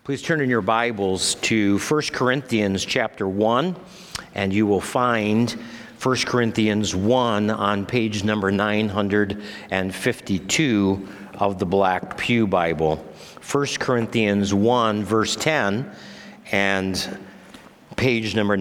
Please turn in your Bibles to 1 Corinthians chapter 1, and you will find 1 Corinthians 1 on page number 952 of the Black Pew Bible. 1 Corinthians 1, verse 10, and page number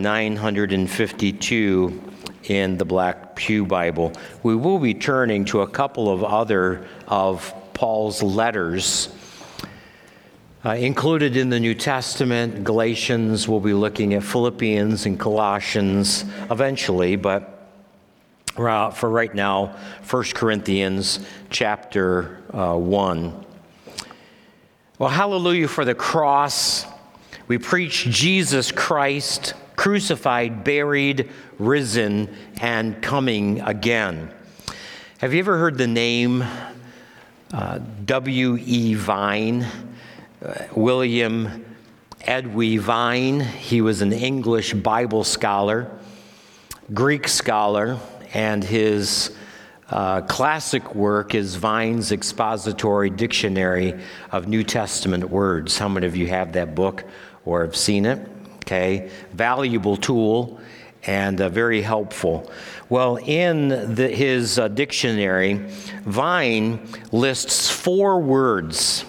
952 in the Black Pew Bible. We will be turning to a couple of other of Paul's letters included in the New Testament. Galatians, we'll be looking at Philippians and Colossians eventually, but for right now, 1 Corinthians chapter 1. Well, hallelujah for the cross. We preach Jesus Christ, crucified, buried, risen, and coming again. Have you ever heard the name W.E. Vine? William Edwy Vine. He was an English Bible scholar, Greek scholar, and his classic work is Vine's Expository Dictionary of New Testament Words. How many of you have that book or have seen it? Okay, valuable tool and very helpful. Well, in his dictionary, Vine lists four words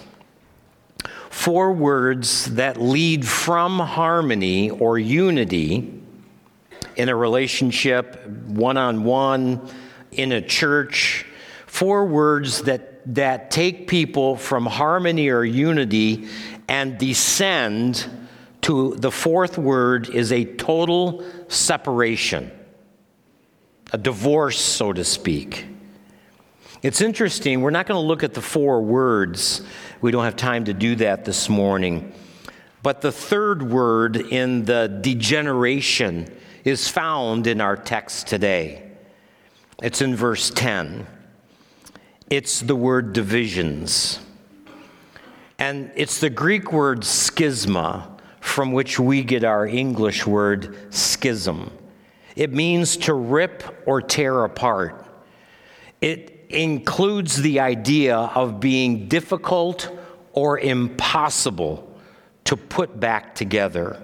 that lead from harmony or unity in a relationship, one-on-one, in a church. Four words that take people from harmony or unity and descend to the fourth word is a total separation, a divorce, so to speak. It's interesting, we're not going to look at the four words. We don't have time to do that this morning. But the third word in the degeneration is found in our text today. It's in verse 10. It's the word divisions. And it's the Greek word schisma, from which we get our English word schism. It means to rip or tear apart. It includes the idea of being difficult or impossible to put back together.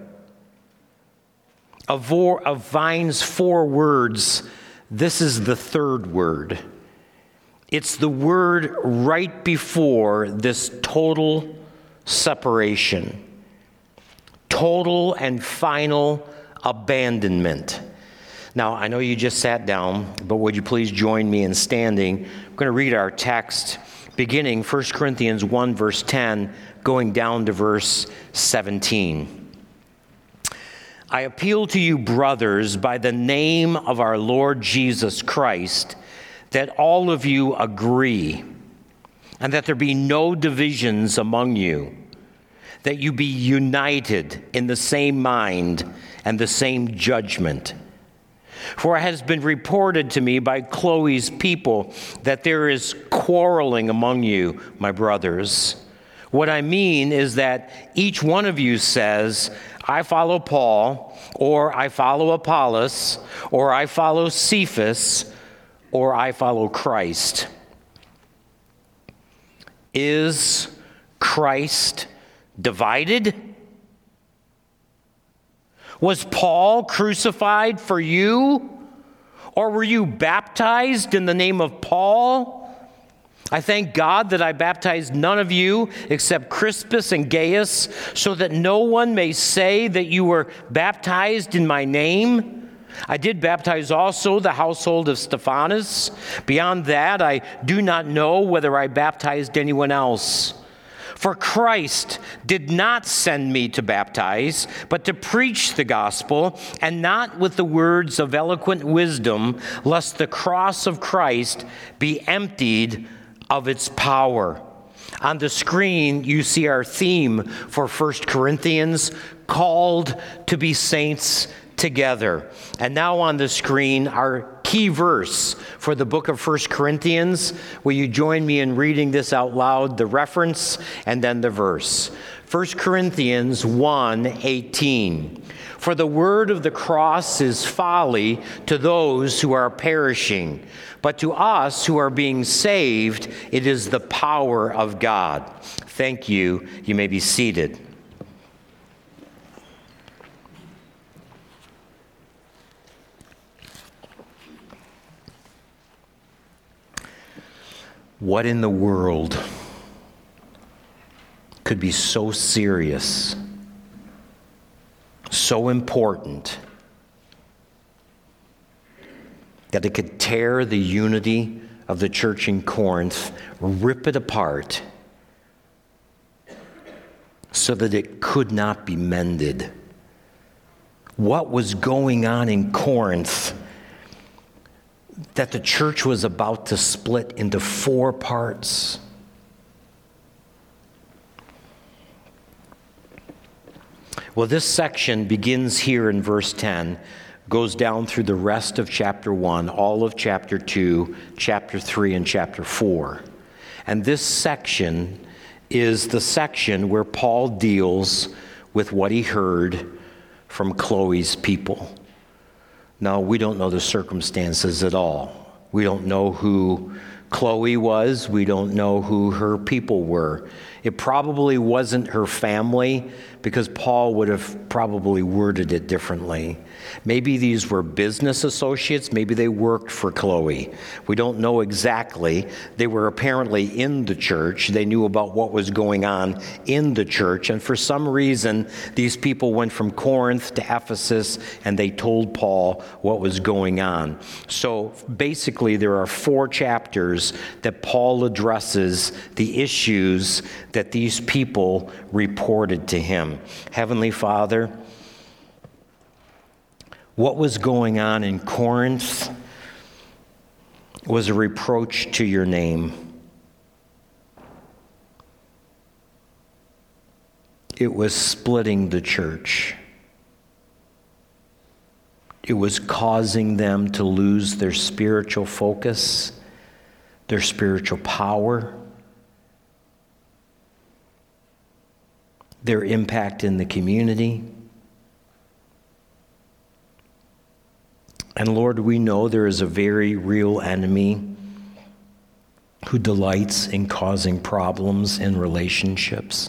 Of Vine's four words, this is the third word. It's the word right before this total separation, total and final abandonment. Now, I know you just sat down, but would you please join me in standing? I'm going to read our text, beginning 1 Corinthians 1, verse 10, going down to verse 17. I appeal to you, brothers, by the name of our Lord Jesus Christ, that all of you agree, and that there be no divisions among you, that you be united in the same mind and the same judgment. For it has been reported to me by Chloe's people that there is quarreling among you, my brothers. What I mean is that each one of you says, I follow Paul, or I follow Apollos, or I follow Cephas, or I follow Christ. Is Christ divided? Was Paul crucified for you? Or were you baptized in the name of Paul? I thank God that I baptized none of you except Crispus and Gaius, so that no one may say that you were baptized in my name. I did baptize also the household of Stephanas. Beyond that, I do not know whether I baptized anyone else. For Christ did not send me to baptize, but to preach the gospel, and not with the words of eloquent wisdom, lest the cross of Christ be emptied of its power. On the screen, you see our theme for 1 Corinthians, called to be saints together. And now on the screen, our key verse for the book of 1 Corinthians. Will you join me in reading this out loud, the reference and then the verse? 1 Corinthians 1:18. For the word of the cross is folly to those who are perishing, but to us who are being saved, it is the power of God. Thank you. You may be seated. What in the world could be so serious, so important, that it could tear the unity of the church in Corinth, rip it apart, so that it could not be mended? What was going on in Corinth that the church was about to split into 4 parts? Well, this section begins here in verse 10, goes down through the rest of chapter 1, all of chapter 2, chapter 3, and chapter 4. And this section is the section where Paul deals with what he heard from Chloe's people. Now, we don't know the circumstances at all. We don't know who Chloe was. We don't know who her people were. It probably wasn't her family, because Paul would have probably worded it differently. Maybe these were business associates. Maybe they worked for Chloe. We don't know exactly. They were apparently in the church. They knew about what was going on in the church. And for some reason, these people went from Corinth to Ephesus, and they told Paul what was going on. So basically, there are 4 chapters that Paul addresses the issues that these people reported to him. Heavenly Father, what was going on in Corinth was a reproach to your name. It was splitting the church. It was causing them to lose their spiritual focus, their spiritual power, their impact in the community. And Lord, we know there is a very real enemy who delights in causing problems in relationships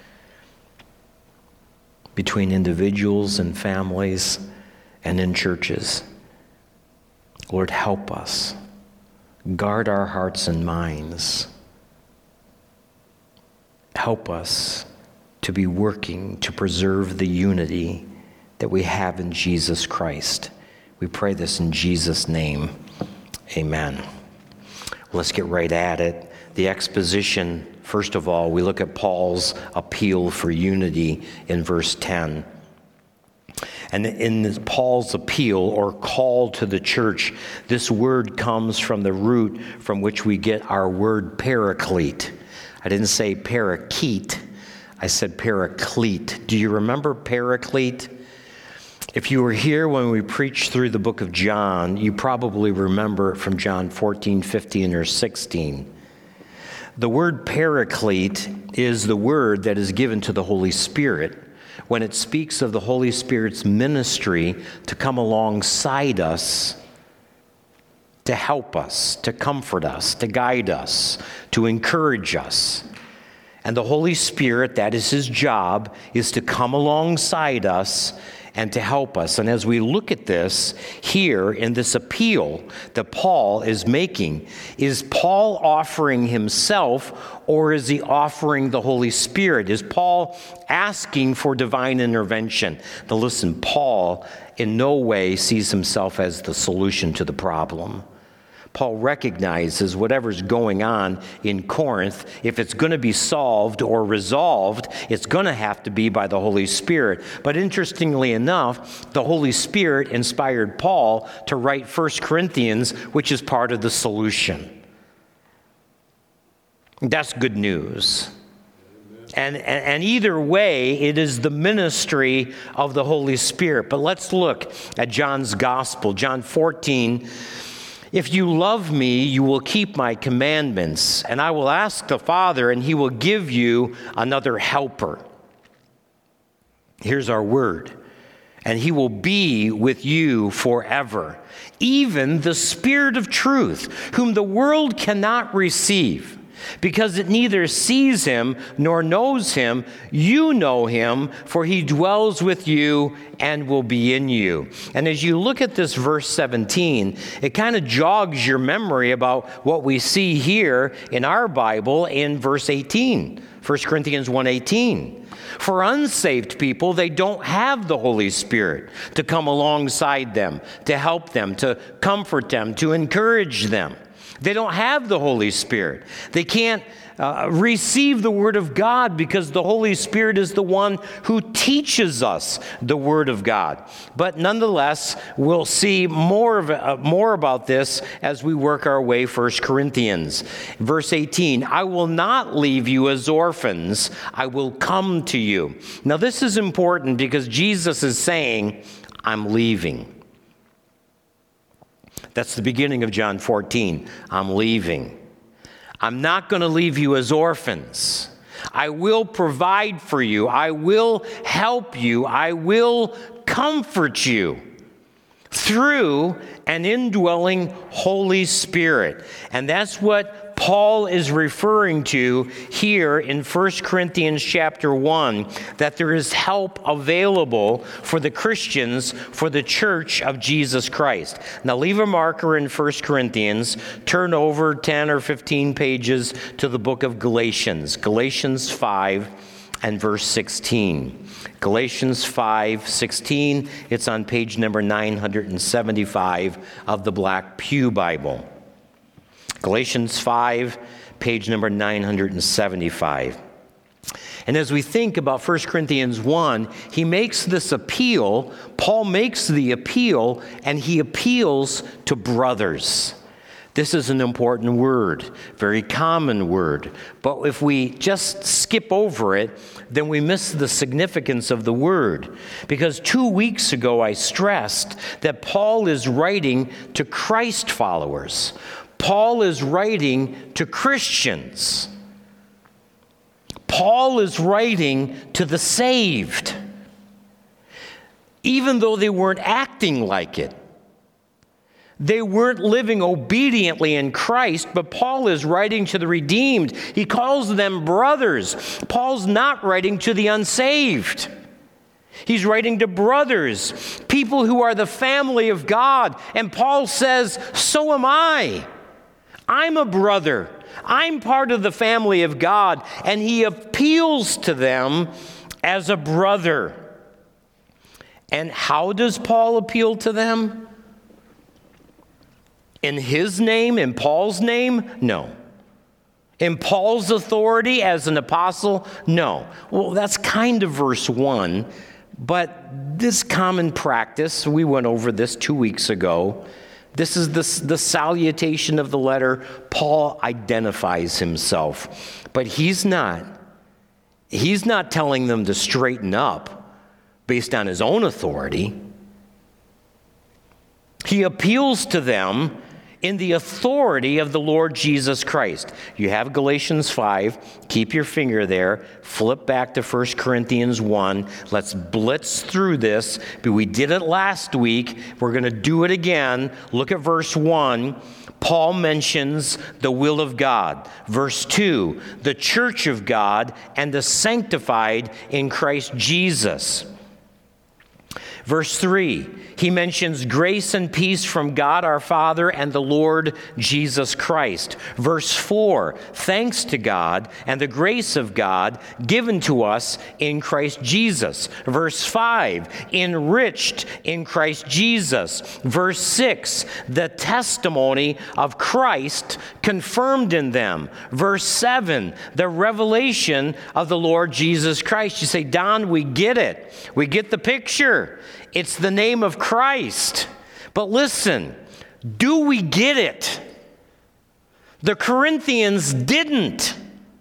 between individuals and families and in churches. Lord, help us. Guard our hearts and minds. Help us to be working to preserve the unity that we have in Jesus Christ. We pray this in Jesus' name. Amen. Let's get right at it. The exposition, first of all, we look at Paul's appeal for unity in verse 10. And in Paul's appeal or call to the church, this word comes from the root from which we get our word paraclete. I didn't say parakeet. I said paraclete. Do you remember paraclete? If you were here when we preached through the book of John, you probably remember it from John 14, 15, or 16. The word paraclete is the word that is given to the Holy Spirit when it speaks of the Holy Spirit's ministry to come alongside us, to help us, to comfort us, to guide us, to encourage us. And the Holy Spirit, that is his job, is to come alongside us and to help us. And as we look at this here in this appeal that Paul is making, is Paul offering himself or is he offering the Holy Spirit? Is Paul asking for divine intervention? Now listen, Paul in no way sees himself as the solution to the problem. Paul recognizes whatever's going on in Corinth, if it's going to be solved or resolved, it's going to have to be by the Holy Spirit. But interestingly enough, the Holy Spirit inspired Paul to write 1 Corinthians, which is part of the solution. That's good news. And either way, it is the ministry of the Holy Spirit. But let's look at John's gospel. John 14, if you love me, you will keep my commandments, and I will ask the Father, and he will give you another helper. Here's our word. And he will be with you forever, even the Spirit of truth, whom the world cannot receive, because it neither sees him nor knows him. You know him, for he dwells with you and will be in you. And as you look at this verse 17, it kind of jogs your memory about what we see here in our Bible in verse 18, 1 Corinthians 1:18. For unsaved people, they don't have the Holy Spirit to come alongside them, to help them, to comfort them, to encourage them. They don't have the Holy Spirit. They can't receive the Word of God because the Holy Spirit is the one who teaches us the Word of God. But nonetheless, we'll see more about this as we work our way 1 Corinthians. Verse 18, I will not leave you as orphans. I will come to you. Now this is important because Jesus is saying, I'm leaving. That's the beginning of John 14. I'm leaving. I'm not going to leave you as orphans. I will provide for you. I will help you. I will comfort you through an indwelling Holy Spirit. And that's what Paul is referring to here in 1 Corinthians chapter 1, that there is help available for the Christians, for the church of Jesus Christ. Now leave a marker in 1 Corinthians, turn over 10 or 15 pages to the book of Galatians, Galatians 5 and verse 16. Galatians 5:16, it's on page number 975 of the Black Pew Bible. Galatians 5, page number 975. And as we think about 1 Corinthians 1, he makes this appeal. Paul makes the appeal, and he appeals to brothers. This is an important word, very common word. But if we just skip over it, then we miss the significance of the word. Because 2 weeks ago I stressed that Paul is writing to Christ followers. Paul is writing to Christians. Paul is writing to the saved, even though they weren't acting like it. They weren't living obediently in Christ, but Paul is writing to the redeemed. He calls them brothers. Paul's not writing to the unsaved. He's writing to brothers, people who are the family of God. And Paul says, so am I. I'm a brother. I'm part of the family of God. And he appeals to them as a brother. And how does Paul appeal to them? In his name, in Paul's name? No. In Paul's authority as an apostle? No. Well, that's kind of verse 1. But this common practice, we went over this 2 weeks ago. This is the salutation of the letter. Paul identifies himself. But he's not telling them to straighten up based on his own authority. He appeals to them in the authority of the Lord Jesus Christ. You have Galatians 5. Keep your finger there. Flip back to 1 Corinthians 1. Let's blitz through this. But we did it last week. We're going to do it again. Look at verse 1. Paul mentions the will of God. Verse 2, the church of God and the sanctified in Christ Jesus. Verse 3, he mentions grace and peace from God our Father and the Lord Jesus Christ. Verse 4, thanks to God and the grace of God given to us in Christ Jesus. Verse 5, enriched in Christ Jesus. Verse 6, the testimony of Christ confirmed in them. Verse 7, the revelation of the Lord Jesus Christ. You say, Don, we get it. We get the picture. It's the name of Christ. But listen, do we get it? The Corinthians didn't.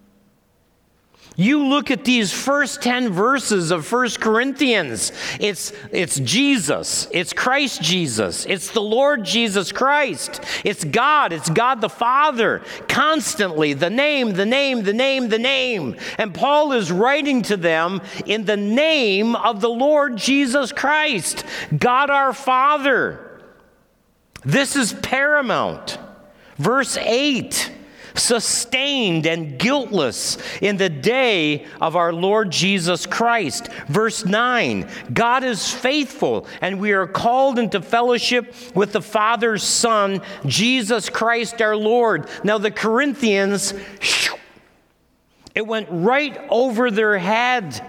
You look at these first 10 verses of 1 Corinthians. It's Jesus. It's Christ Jesus. It's the Lord Jesus Christ. It's God the Father. Constantly, the name, the name, the name, the name. And Paul is writing to them in the name of the Lord Jesus Christ, God our Father. This is paramount. Verse 8. sustained and guiltless in the day of our Lord Jesus Christ. Verse 9, God is faithful, and we are called into fellowship with the Father's Son, Jesus Christ our Lord. Now the Corinthians, it went right over their head.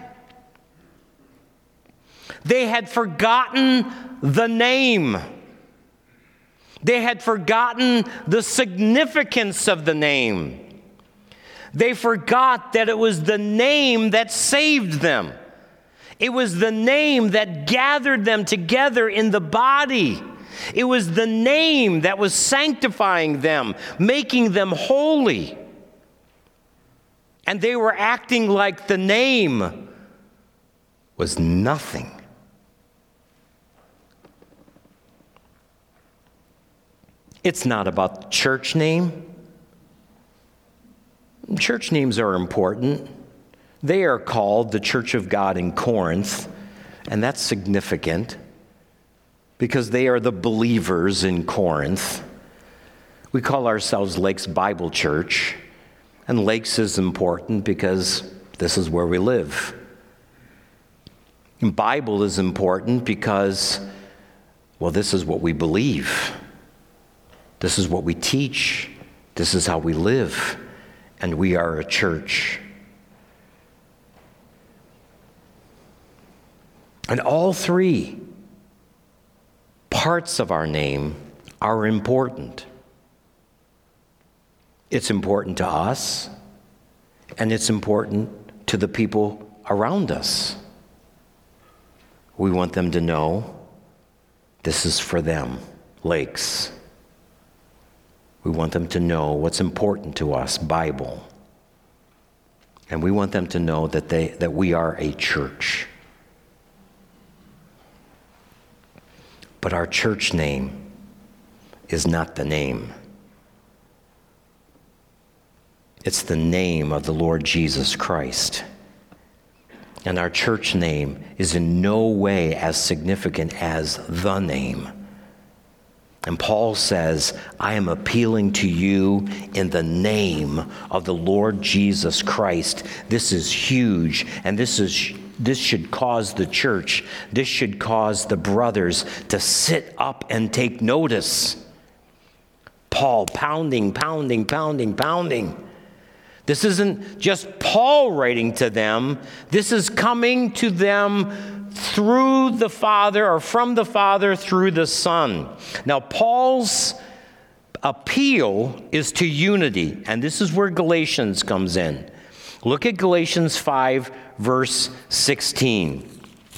They had forgotten the name. They had forgotten the significance of the name. They forgot that it was the name that saved them. It was the name that gathered them together in the body. It was the name that was sanctifying them, making them holy. And they were acting like the name was nothing. It's not about the church name. Church names are important. They are called the Church of God in Corinth, and that's significant because they are the believers in Corinth. We call ourselves Lakes Bible Church, and Lakes is important because this is where we live. And Bible is important because, well, this is what we believe. This is what we teach. This is how we live. And we are a church. And all three parts of our name are important. It's important to us, and it's important to the people around us. We want them to know this is for them, Lakes. We want them to know what's important to us, Bible. And we want them to know that we are a church. But our church name is not the name. It's the name of the Lord Jesus Christ. And our church name is in no way as significant as the name. And Paul says, I am appealing to you in the name of the Lord Jesus Christ. This is huge, and this should cause the church, this should cause the brothers to sit up and take notice. Paul pounding. This isn't just Paul writing to them. This is coming to them through the Father, or from the Father through the Son. Now, Paul's appeal is to unity, and this is where Galatians comes in. Look at Galatians 5, verse 16.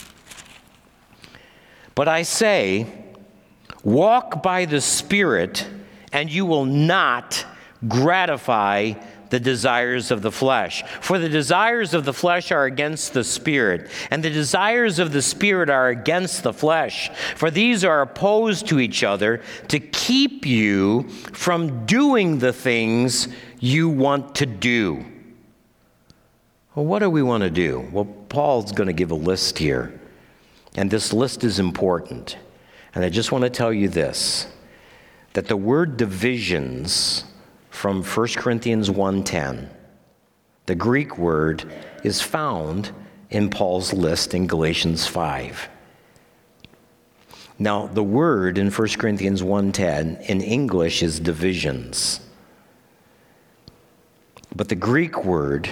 But I say, walk by the Spirit, and you will not gratify the desires of the flesh. For the desires of the flesh are against the Spirit, and the desires of the Spirit are against the flesh. For these are opposed to each other to keep you from doing the things you want to do. Well, what do we want to do? Well, Paul's going to give a list here, and this list is important. And I just want to tell you this, that the word divisions from 1 Corinthians 1:10, the Greek word, is found in Paul's list in Galatians 5. Now, the word in 1 Corinthians 1:10 in English is divisions. But the Greek word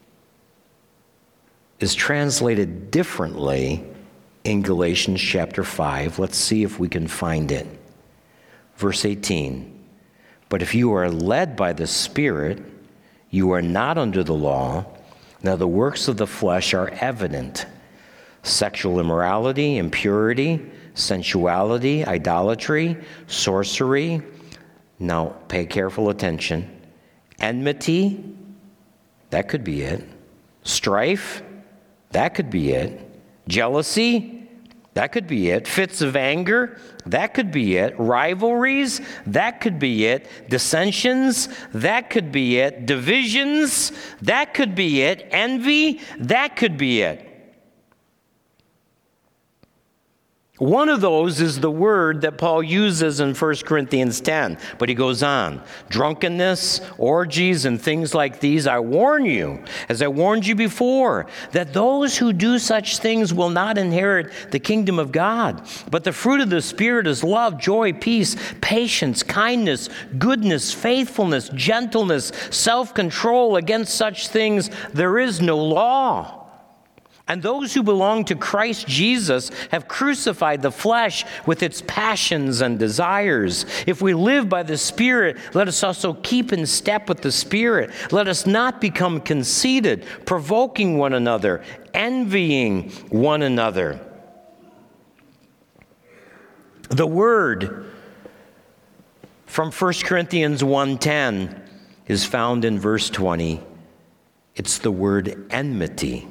is translated differently in Galatians chapter 5. Let's see if we can find it. Verse 18. But if you are led by the Spirit, you are not under the law. Now the works of the flesh are evident: sexual immorality, impurity, sensuality, idolatry, sorcery. Now pay careful attention. Enmity, that could be it. Strife, that could be it. Jealousy, that could be it. Fits of anger, that could be it. Rivalries, that could be it. Dissensions, that could be it. Divisions, that could be it. Envy, that could be it. One of those is the word that Paul uses in 1 Corinthians 10, but he goes on. Drunkenness, orgies, and things like these, I warn you, as I warned you before, that those who do such things will not inherit the kingdom of God. But the fruit of the Spirit is love, joy, peace, patience, kindness, goodness, faithfulness, gentleness, self-control. Against such things there is no law. And those who belong to Christ Jesus have crucified the flesh with its passions and desires. If we live by the Spirit, let us also keep in step with the Spirit. Let us not become conceited, provoking one another, envying one another. The word from 1 Corinthians 1:10 is found in verse 20. It's the word enmity.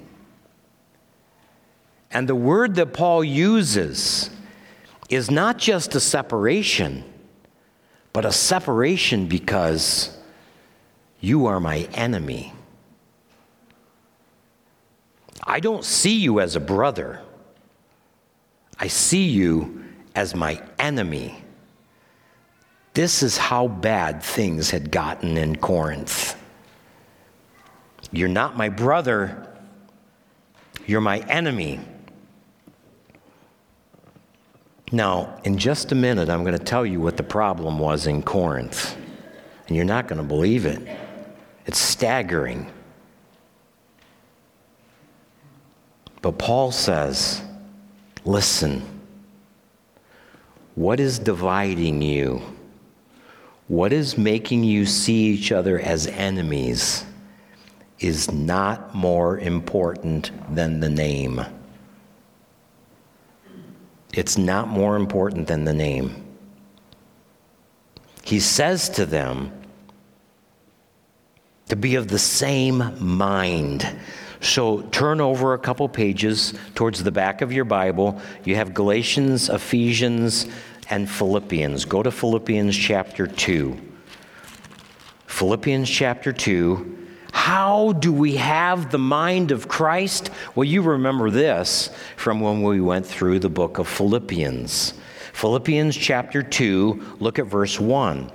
And the word that Paul uses is not just a separation, but a separation because you are my enemy. I don't see you as a brother. I see you as my enemy. This is how bad things had gotten in Corinth. You're not my brother. You're my enemy. Now, in just a minute, I'm going to tell you what the problem was in Corinth. And you're not going to believe it. It's staggering. But Paul says, listen, what is dividing you? What is making you see each other as enemies is not more important than the name. It's not more important than the name. He says to them to be of the same mind. So turn over a couple pages towards the back of your Bible. You have Galatians, Ephesians, and Philippians. Go to Philippians chapter 2. Philippians chapter 2. How do we have the mind of Christ? Well, you remember this from when we went through the book of Philippians. Philippians chapter 2, look at verse 1.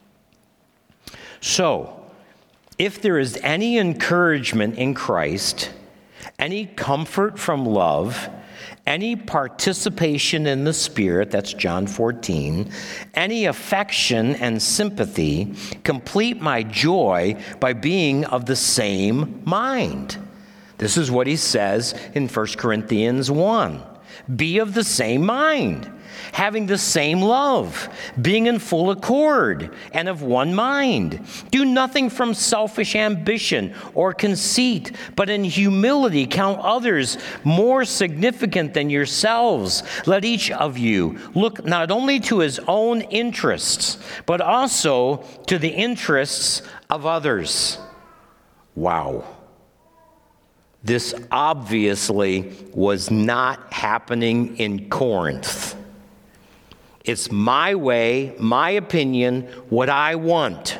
So, if there is any encouragement in Christ, any comfort from love, any participation in the Spirit, that's John 14, any affection and sympathy, complete my joy by being of the same mind. This is what he says in 1 Corinthians 1. Be of the same mind, having the same love, being in full accord and of one mind. Do nothing from selfish ambition or conceit, but in humility count others more significant than yourselves. Let each of you look not only to his own interests, but also to the interests of others. Wow. This obviously was not happening in Corinth. It's my way, my opinion, what I want.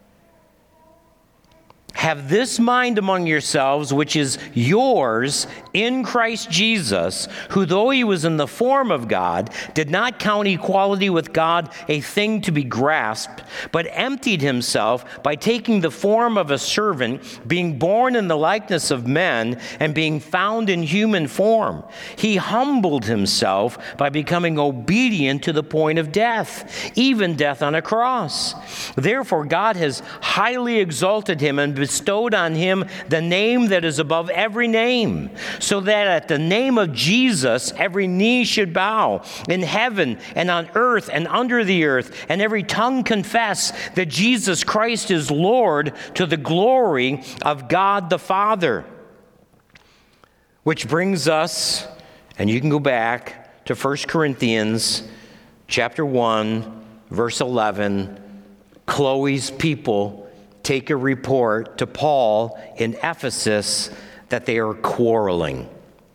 Have this mind among yourselves, which is yours in Christ Jesus, who though he was in the form of God, did not count equality with God a thing to be grasped, but emptied himself by taking the form of a servant, being born in the likeness of men, and being found in human form. He humbled himself by becoming obedient to the point of death, even death on a cross. Therefore God has highly exalted him and bestowed on him the name that is above every name, so that at the name of Jesus every knee should bow in heaven and on earth and under the earth, and every tongue confess that Jesus Christ is Lord, to the glory of God the Father. Which brings us, and you can go back to 1 Corinthians chapter 1, verse 11. Chloe's people take a report to Paul in Ephesus that they are quarreling.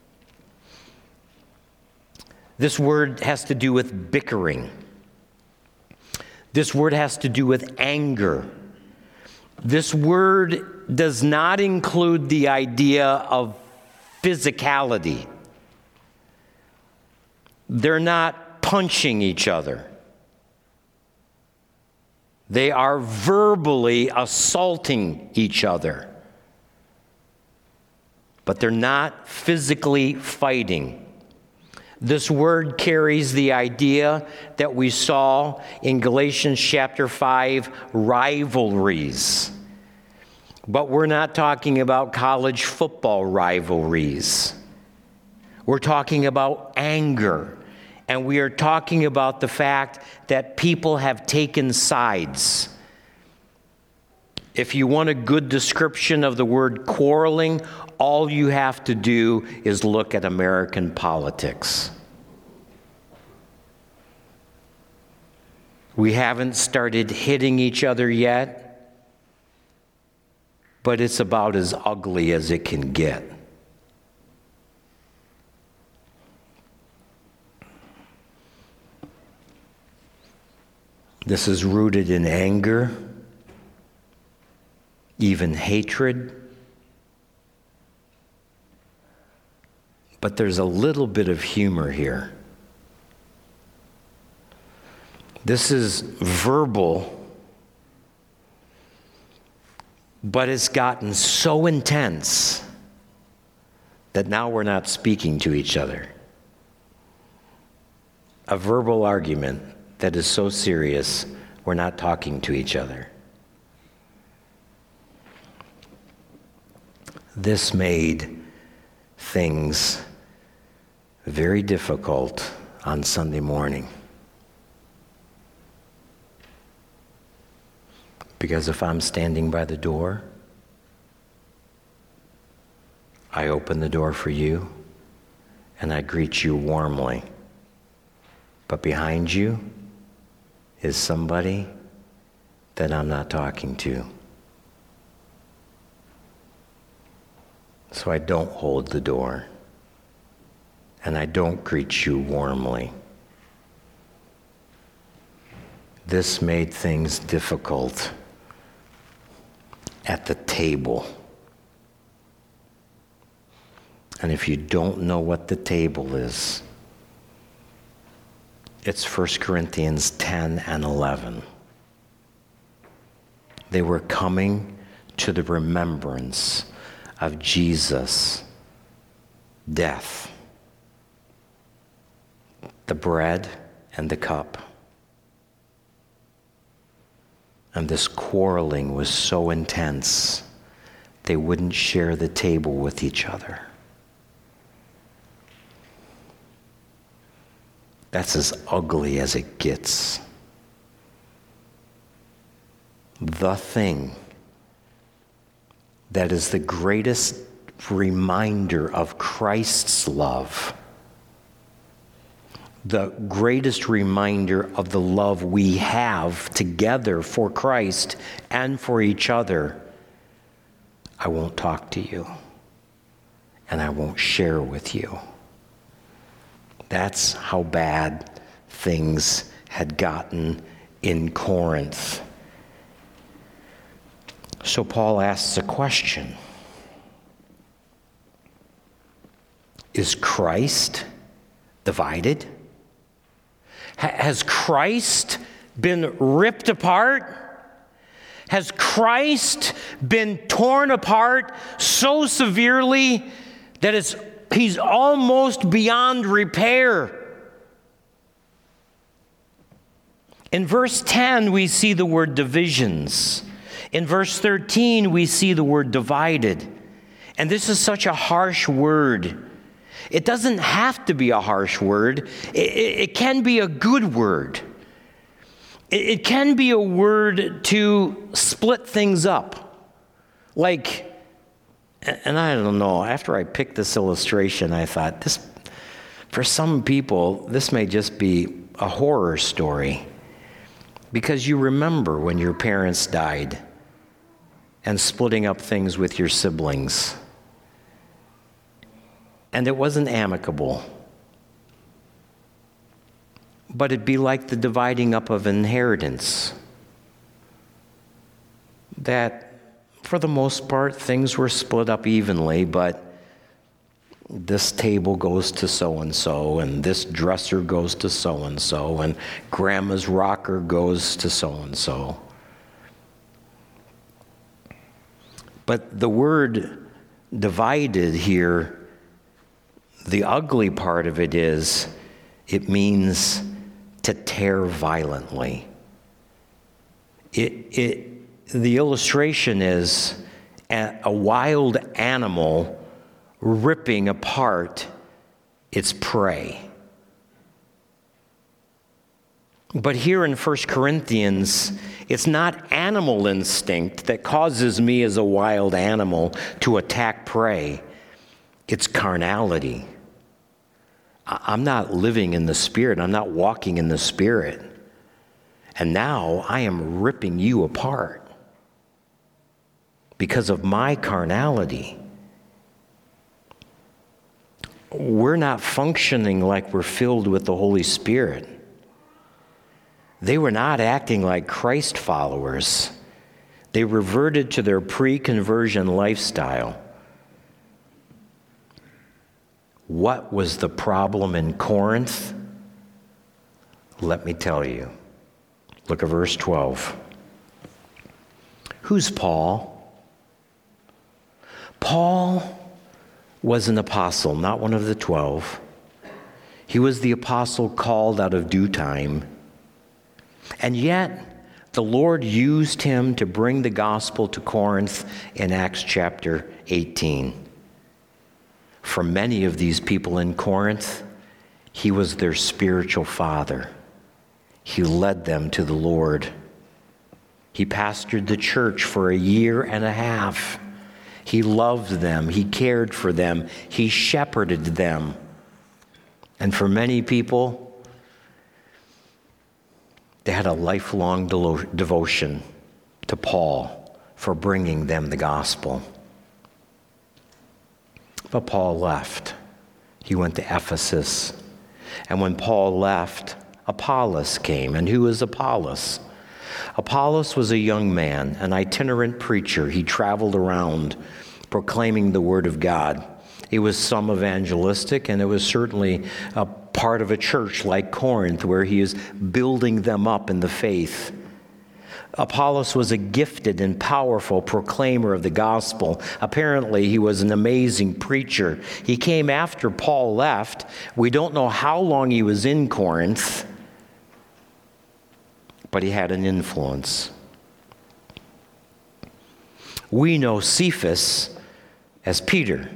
This word has to do with bickering. This word has to do with anger. This word does not include the idea of physicality. They're not punching each other. They are verbally assaulting each other. But they're not physically fighting. This word carries the idea that we saw in Galatians chapter 5, rivalries. But we're not talking about college football rivalries. We're talking about anger. And we are talking about the fact that people have taken sides. If you want a good description of the word quarreling, all you have to do is look at American politics. We haven't started hitting each other yet, but it's about as ugly as it can get. This is rooted in anger, even hatred. But there's a little bit of humor here. This is verbal, but it's gotten so intense that now we're not speaking to each other. A verbal argument that is so serious, we're not talking to each other. This made things very difficult on Sunday morning. Because if I'm standing by the door, I open the door for you and I greet you warmly. But behind you is somebody that I'm not talking to. So I don't hold the door and I don't greet you warmly. This made things difficult at the table. And if you don't know what the table is, it's 1 Corinthians 10 and 11. They were coming to the remembrance of Jesus' death, the bread and the cup. And this quarreling was so intense, they wouldn't share the table with each other. That's as ugly as it gets. The thing that is the greatest reminder of Christ's love, the greatest reminder of the love we have together for Christ and for each other, I won't talk to you and I won't share with you. That's how bad things had gotten in Corinth. So Paul asks a question. Is Christ divided? Has Christ been ripped apart? Has Christ been torn apart so severely that he's almost beyond repair? In verse 10, we see the word divisions. In verse 13, we see the word divided. And this is such a harsh word. It doesn't have to be a harsh word. It can be a good word. It can be a word to split things up. Like, and I don't know, after I picked this illustration, I thought, for some people, this may just be a horror story. Because you remember when your parents died and splitting up things with your siblings. And it wasn't amicable. But it'd be like the dividing up of inheritance. That, for the most part, things were split up evenly, but this table goes to so-and-so, and this dresser goes to so-and-so, and grandma's rocker goes to so-and-so. But the word divided here, the ugly part of it is, it means to tear violently. The illustration is a wild animal ripping apart its prey. But here in 1 Corinthians, it's not animal instinct that causes me as a wild animal to attack prey. It's carnality. I'm not living in the Spirit. I'm not walking in the Spirit. And now I am ripping you apart because of my carnality. We're not functioning like we're filled with the Holy Spirit. They were not acting like Christ followers. They reverted to their pre-conversion lifestyle. What was the problem in Corinth? Let me tell you. Look at verse 12. Who's Paul? Paul was an apostle, not one of the 12. He was the apostle called out of due time. And yet, the Lord used him to bring the gospel to Corinth in Acts chapter 18. For many of these people in Corinth, he was their spiritual father. He led them to the Lord. He pastored the church for a year and a half. He loved them. He cared for them. He shepherded them. And for many people, they had a lifelong devotion to Paul for bringing them the gospel. But Paul left. He went to Ephesus. And when Paul left, Apollos came. And who is Apollos? Apollos was a young man, an itinerant preacher. He traveled around proclaiming the word of God. It was some evangelistic, and it was certainly a part of a church like Corinth where he is building them up in the faith. Apollos was a gifted and powerful proclaimer of the gospel. Apparently, he was an amazing preacher. He came after Paul left. We don't know how long he was in Corinth, but he had an influence. We know Cephas as Peter.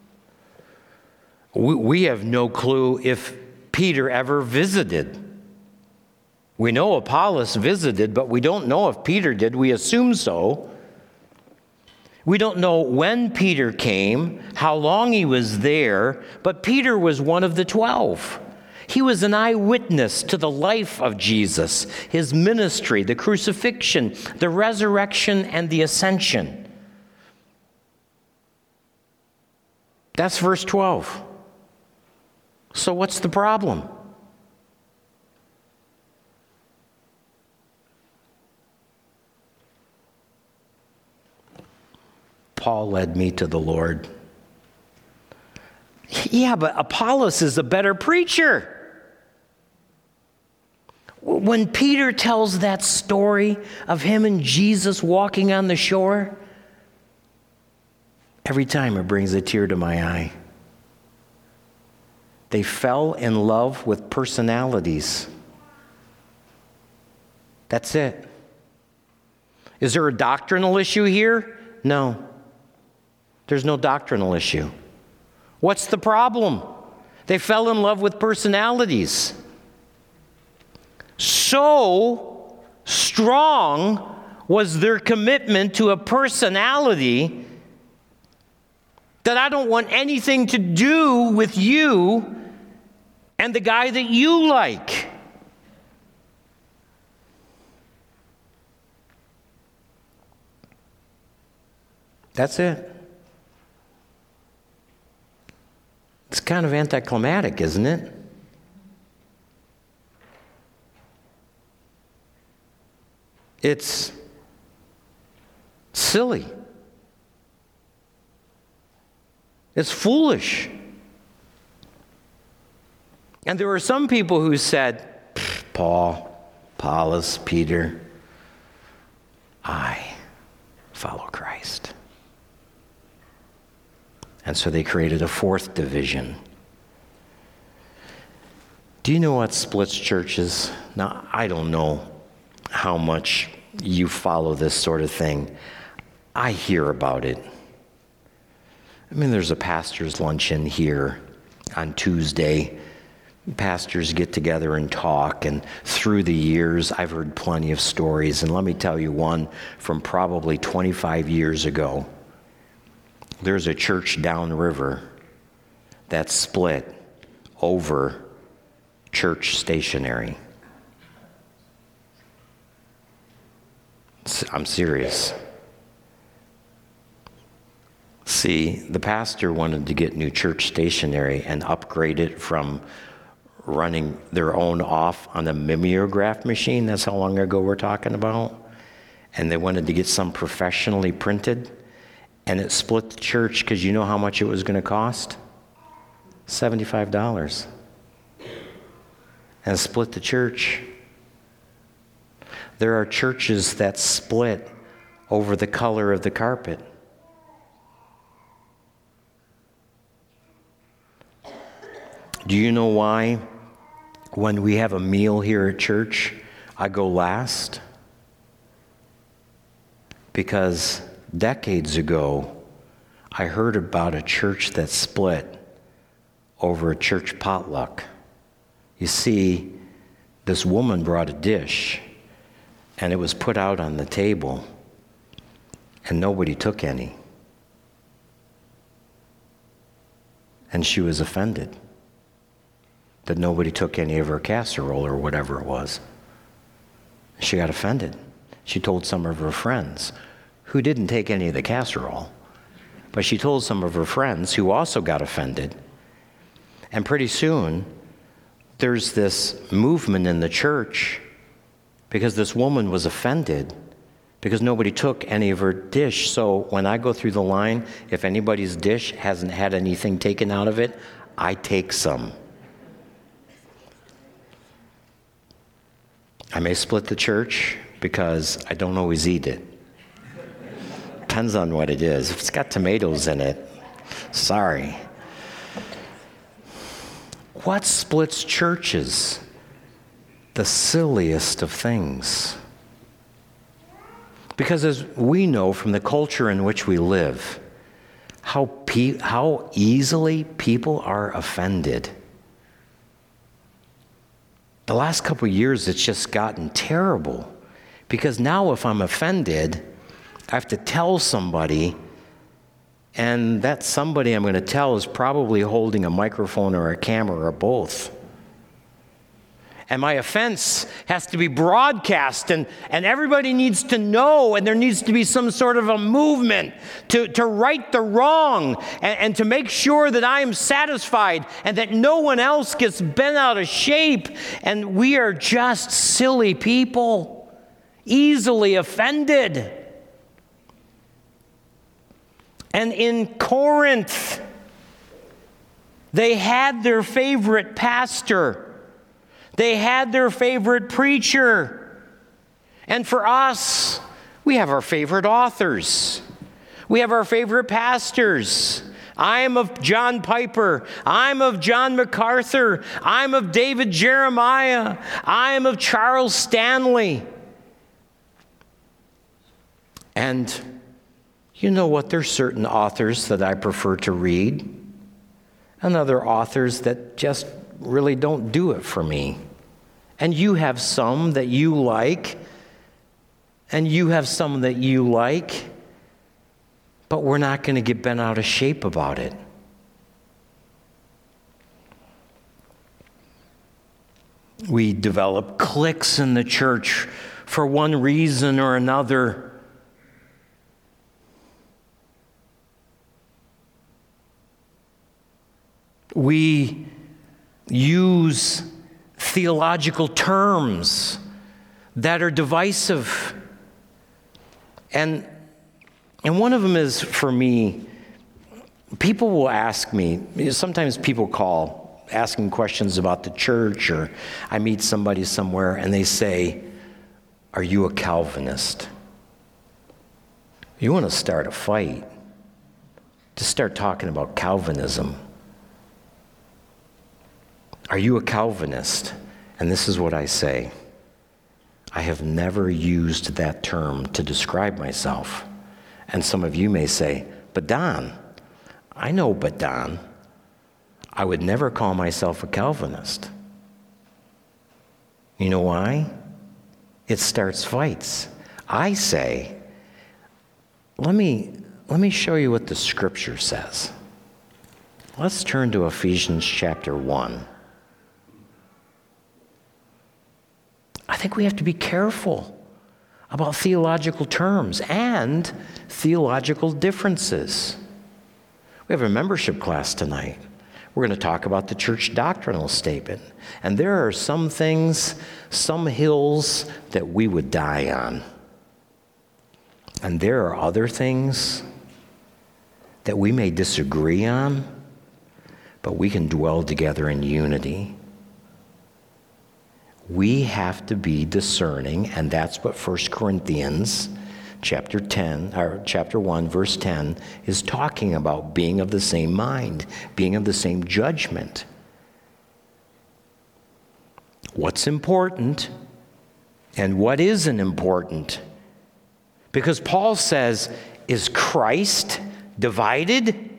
We have no clue if Peter ever visited. We know Apollos visited, but we don't know if Peter did. We assume so. We don't know when Peter came, how long he was there, but Peter was one of the 12. He was an eyewitness to the life of Jesus, his ministry, the crucifixion, the resurrection, and the ascension. That's verse 12. So what's the problem? Paul led me to the Lord. Yeah, but Apollos is a better preacher. When Peter tells that story of him and Jesus walking on the shore, every time it brings a tear to my eye. They fell in love with personalities. That's it. Is there a doctrinal issue here? No. There's no doctrinal issue. What's the problem? They fell in love with personalities. So strong was their commitment to a personality that I don't want anything to do with you and the guy that you like. That's it. It's kind of anticlimactic, isn't it? It's silly. It's foolish. And there were some people who said, Paul, Apollos, Peter, I follow Christ. And so they created a fourth division. Do you know what splits churches? Now, I don't know how much you follow this sort of thing. I hear about it. I mean, there's a pastor's luncheon here on Tuesday. Pastors get together and talk, and through the years, I've heard plenty of stories. And let me tell you one from probably 25 years ago. There's a church downriver that split over church stationery. I'm serious. See, the pastor wanted to get new church stationery and upgrade it from running their own off on a mimeograph machine. That's how long ago we're talking about. And they wanted to get some professionally printed. And it split the church because you know how much it was going to cost? $75. And split the church. There are churches that split over the color of the carpet. Do you know why when we have a meal here at church, I go last? Because decades ago, I heard about a church that split over a church potluck. You see, this woman brought a dish, and it was put out on the table, and nobody took any. And she was offended that nobody took any of her casserole or whatever it was. She got offended. She told some of her friends who didn't take any of the casserole, but she told some of her friends who also got offended. And pretty soon, there's this movement in the church because this woman was offended because nobody took any of her dish. So when I go through the line, if anybody's dish hasn't had anything taken out of it, I take some. I may split the church because I don't always eat it. Depends on what it is. If it's got tomatoes in it, sorry. What splits churches? The silliest of things. Because as we know from the culture in which we live, how easily people are offended. The last couple of years, it's just gotten terrible. Because now if I'm offended, I have to tell somebody, and that somebody I'm going to tell is probably holding a microphone or a camera or both. And my offense has to be broadcast, and everybody needs to know, and there needs to be some sort of a movement to right the wrong and to make sure that I am satisfied and that no one else gets bent out of shape. And we are just silly people, easily offended. And in Corinth, they had their favorite pastor. They had their favorite preacher. And for us, we have our favorite authors. We have our favorite pastors. I'm of John Piper. I'm of John MacArthur. I'm of David Jeremiah. I'm of Charles Stanley. And you know what? There's certain authors that I prefer to read, and other authors that just really don't do it for me. And you have some that you like, and you have some that you like, but we're not going to get bent out of shape about it. We develop cliques in the church for one reason or another. We use theological terms that are divisive. And one of them is, for me, people will ask me, sometimes people call asking questions about the church, or I meet somebody somewhere and they say, "Are you a Calvinist?" You want to start a fight. Just start talking about Calvinism. Are you a Calvinist? And this is what I say. I have never used that term to describe myself. And some of you may say, "But Don, I know but Don. I would never call myself a Calvinist." You know why? It starts fights. I say, let me show you what the Scripture says. Let's turn to Ephesians chapter 1. I think we have to be careful about theological terms and theological differences. We have a membership class tonight. We're going to talk about the church doctrinal statement. And there are some things, some hills that we would die on. And there are other things that we may disagree on, but we can dwell together in unity. We have to be discerning, and that's what 1 Corinthians chapter 1, verse 10 is talking about, being of the same mind, being of the same judgment. What's important and what isn't important? Because Paul says, is Christ divided?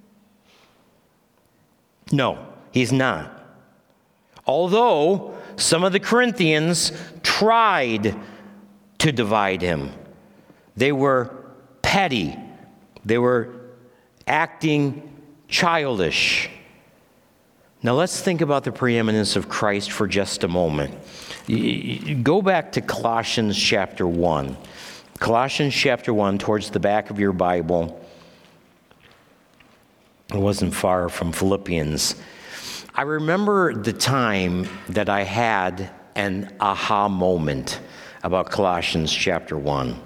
No, he's not. Although some of the Corinthians tried to divide him. They were petty. They were acting childish. Now let's think about the preeminence of Christ for just a moment. Go back to Colossians chapter 1. Colossians chapter 1, towards the back of your Bible. It wasn't far from Philippians. I remember the time that I had an aha moment about Colossians chapter 1.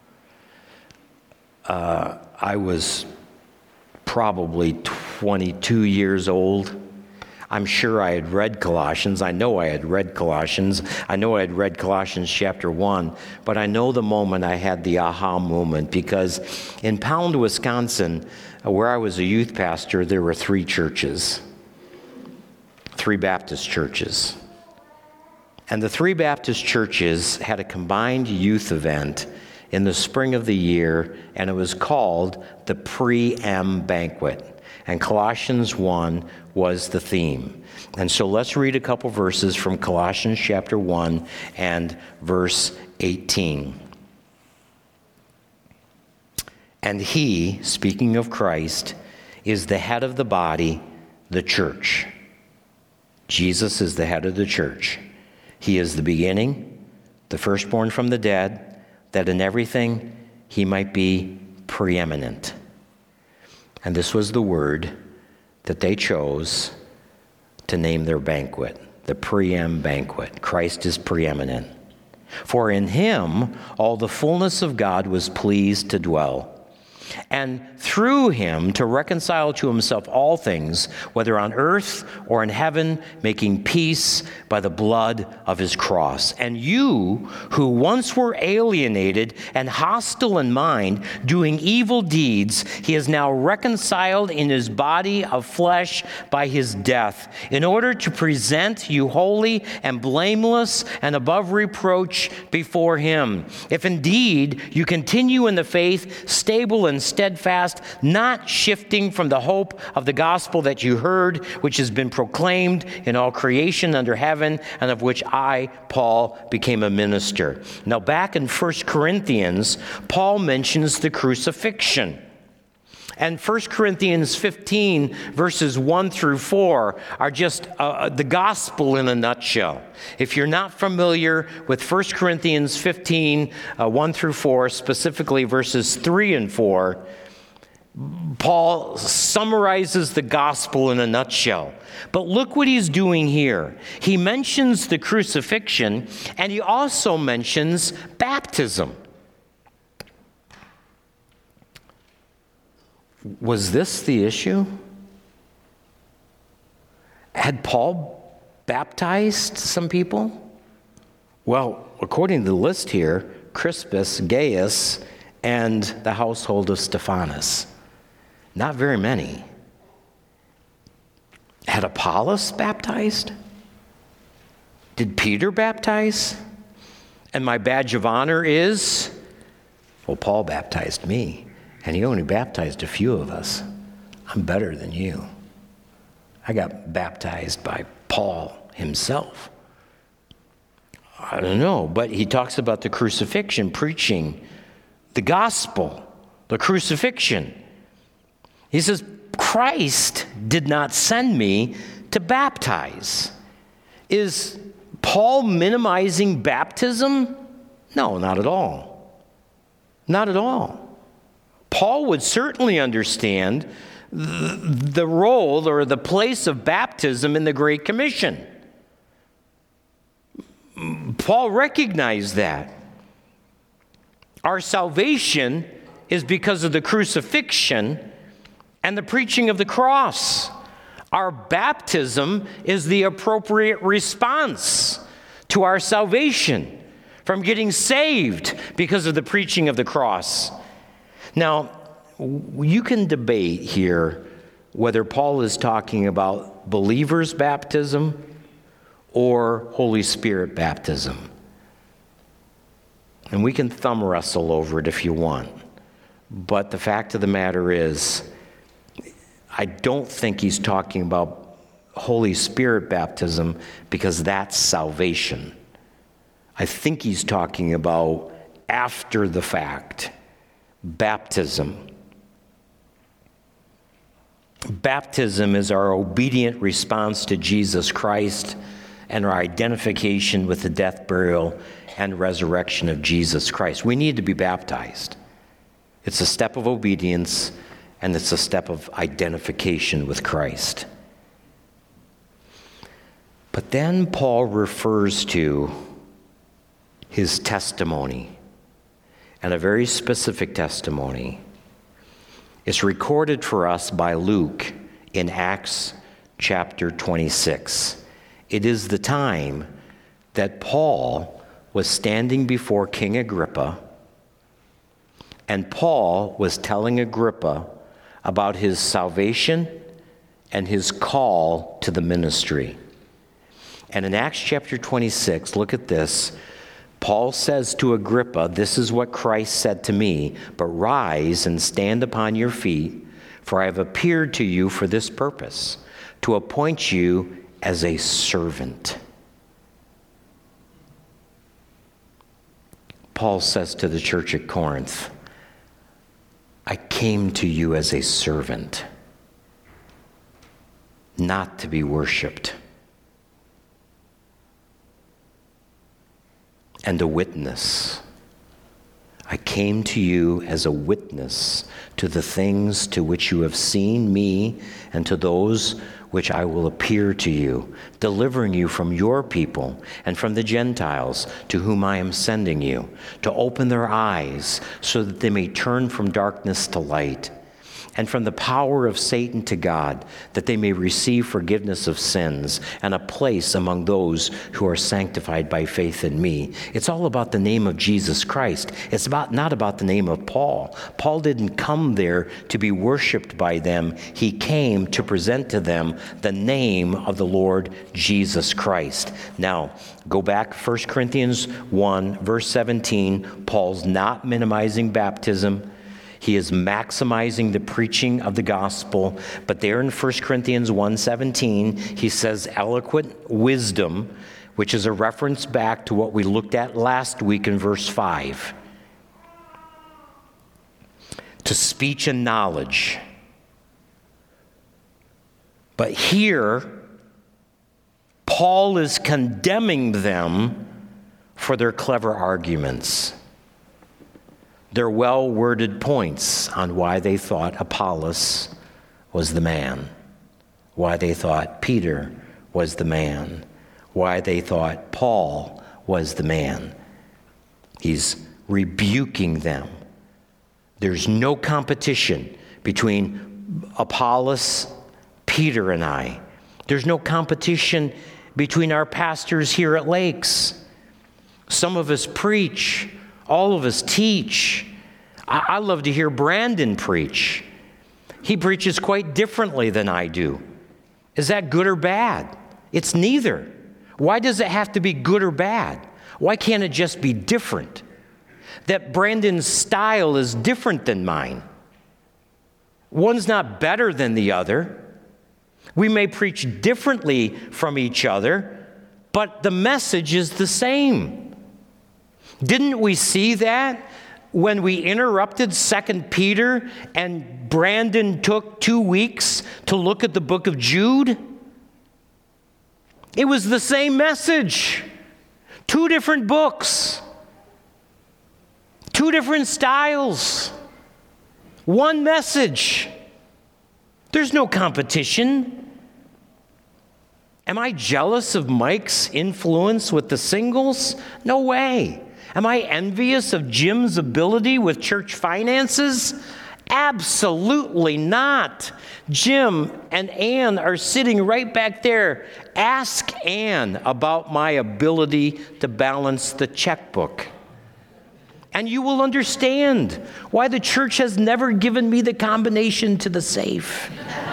I was probably 22 years old. I'm sure I had read Colossians. I know I had read Colossians. I know I had read Colossians chapter 1. But I know the moment I had the aha moment, because in Pound, Wisconsin, where I was a youth pastor, there were 3 churches. 3 Baptist churches. And the 3 Baptist churches had a combined youth event in the spring of the year, and it was called the Pre-Em Banquet. And Colossians 1 was the theme. And so let's read a couple verses from Colossians chapter 1 and verse 18. And he, speaking of Christ, is the head of the body, the church. Jesus is the head of the church. He is the beginning, the firstborn from the dead, that in everything he might be preeminent. And this was the word that they chose to name their banquet, the Pre-Em Banquet. Christ is preeminent. For in him all the fullness of God was pleased to dwell, and through him to reconcile to himself all things, whether on earth or in heaven, making peace by the blood of his cross. And you, who once were alienated and hostile in mind, doing evil deeds, he is now reconciled in his body of flesh by his death, in order to present you holy and blameless and above reproach before him. If indeed you continue in the faith, stable and steadfast, not shifting from the hope of the gospel that you heard, which has been proclaimed in all creation under heaven, and of which I, Paul, became a minister. Now back in 1 Corinthians, Paul mentions the crucifixion. And 1 Corinthians 15, verses 1 through 4, are just the gospel in a nutshell. If you're not familiar with 1 Corinthians 15, 1 through 4, specifically verses 3 and 4, Paul summarizes the gospel in a nutshell. But look what he's doing here. He mentions the crucifixion, and he also mentions baptism. Was this the issue? Had Paul baptized some people? Well, according to the list here, Crispus, Gaius, and the household of Stephanas. Not very many. Had Apollos baptized? Did Peter baptize? And my badge of honor is, well, Paul baptized me, and he only baptized a few of us. I'm better than you. I got baptized by Paul himself. I don't know, but he talks about the crucifixion, preaching the gospel, the crucifixion. He says, Christ did not send me to baptize. Is Paul minimizing baptism? No, not at all. Not at all. Paul would certainly understand the role or the place of baptism in the Great Commission. Paul recognized that. Our salvation is because of the crucifixion and the preaching of the cross. Our baptism is the appropriate response to our salvation from getting saved because of the preaching of the cross. Now, you can debate here whether Paul is talking about believers' baptism or Holy Spirit baptism. And we can thumb wrestle over it if you want. But the fact of the matter is, I don't think he's talking about Holy Spirit baptism because that's salvation. I think he's talking about after the fact baptism. Baptism is our obedient response to Jesus Christ and our identification with the death, burial, and resurrection of Jesus Christ. We need to be baptized. It's a step of obedience, and it's a step of identification with Christ. But then Paul refers to his testimony, and a very specific testimony. It's recorded for us by Luke in Acts chapter 26. It is the time that Paul was standing before King Agrippa, and Paul was telling Agrippa about his salvation and his call to the ministry. And in Acts chapter 26, look at this. Paul says to Agrippa, "This is what Christ said to me, but rise and stand upon your feet, for I have appeared to you for this purpose, to appoint you as a servant." Paul says to the church at Corinth, I came to you as a servant, not to be worshiped, and a witness. I came to you as a witness to the things to which you have seen me and to those which I will appear to you, delivering you from your people and from the Gentiles to whom I am sending you, to open their eyes so that they may turn from darkness to light and from the power of Satan to God, that they may receive forgiveness of sins and a place among those who are sanctified by faith in me. It's all about the name of Jesus Christ. It's not about the name of Paul. Paul didn't come there to be worshiped by them. He came to present to them the name of the Lord Jesus Christ. Now, go back 1 Corinthians 1, verse 17. Paul's not minimizing baptism. He is maximizing the preaching of the gospel. But there in 1 Corinthians 1:17, he says eloquent wisdom, which is a reference back to what we looked at last week in verse 5. To speech and knowledge. But here, Paul is condemning them for their clever arguments, their well-worded points on why they thought Apollos was the man, why they thought Peter was the man, why they thought Paul was the man. He's rebuking them. There's no competition between Apollos, Peter, and I. There's no competition between our pastors here at Lakes. Some of us preach, all of us teach. I love to hear Brandon preach. He preaches quite differently than I do. Is that good or bad? It's neither. Why does it have to be good or bad? Why can't it just be different? That Brandon's style is different than mine. One's not better than the other. We may preach differently from each other, but the message is the same. Didn't we see that when we interrupted 2 Peter and Brandon took 2 weeks to look at the book of Jude? It was the same message. 2 different books. 2 different styles. One message. There's no competition. Am I jealous of Mike's influence with the singles? No way. Am I envious of Jim's ability with church finances? Absolutely not. Jim and Ann are sitting right back there. Ask Ann about my ability to balance the checkbook. And you will understand why the church has never given me the combination to the safe.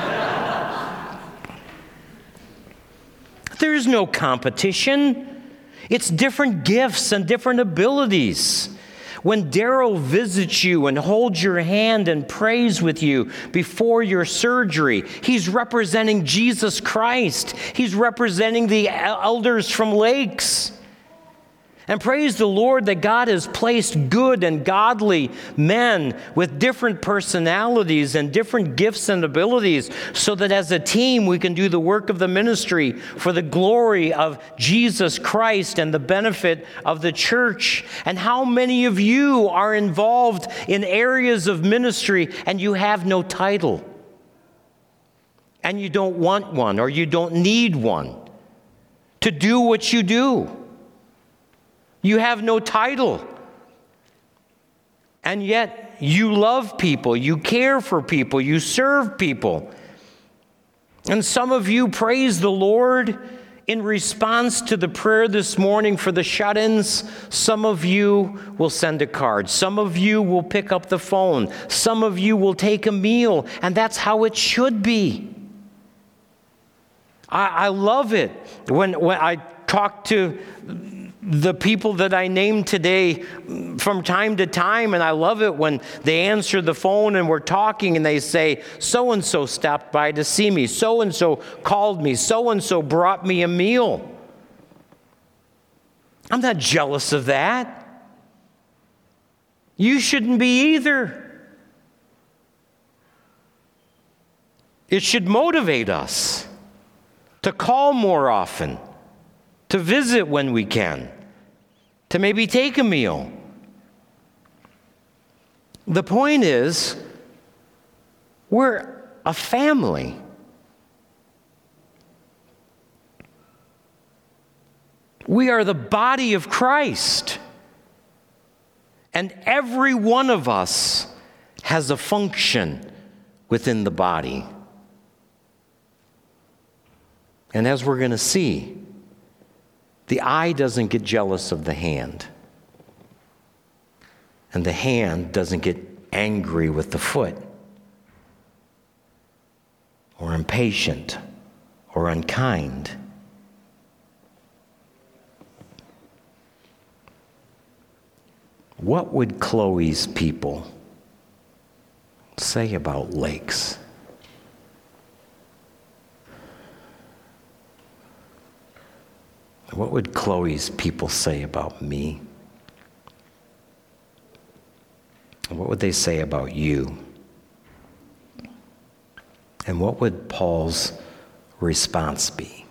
There's no competition. It's different gifts and different abilities. When Daryl visits you and holds your hand and prays with you before your surgery, he's representing Jesus Christ. He's representing the elders from Lakes. And praise the Lord that God has placed good and godly men with different personalities and different gifts and abilities so that as a team we can do the work of the ministry for the glory of Jesus Christ and the benefit of the church. And how many of you are involved in areas of ministry and you have no title? And you don't want one or you don't need one to do what you do. You have no title. And yet you love people, you care for people, you serve people. And some of you praise the Lord in response to the prayer this morning for the shut-ins. Some of you will send a card. Some of you will pick up the phone. Some of you will take a meal. And that's how it should be. I love it when I talk to the people that I named today from time to time, and I love it when they answer the phone and we're talking and they say, so-and-so stopped by to see me, so-and-so called me, so-and-so brought me a meal. I'm not jealous of that. You shouldn't be either. It should motivate us to call more often, to visit when we can, to maybe take a meal. The point is, we're a family. We are the body of Christ. And every one of us has a function within the body. And as we're going to see, the eye doesn't get jealous of the hand. And the hand doesn't get angry with the foot, or impatient, or unkind. What would Chloe's people say about Lakes? What would Chloe's people say about me? What would they say about you? And what would Paul's response be?